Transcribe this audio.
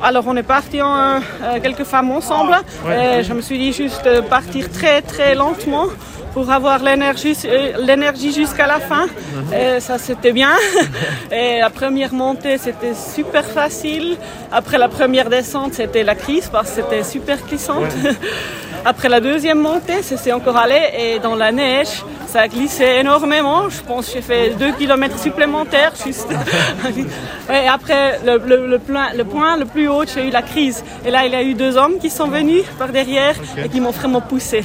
Alors on est parti quelques femmes ensemble. Et je me suis dit juste de partir très très lentement pour avoir l'énergie jusqu'à la fin. Et ça c'était bien. Et la première montée c'était super facile. Après la première descente c'était la crise parce que c'était super glissante. Après la deuxième montée, c'est encore allé et dans la neige, ça a glissé énormément. Je pense que j'ai fait 2 km supplémentaires juste. Et après le point le plus haut, j'ai eu la crise. Et là, il y a eu 2 hommes qui sont venus par derrière et qui m'ont vraiment poussé.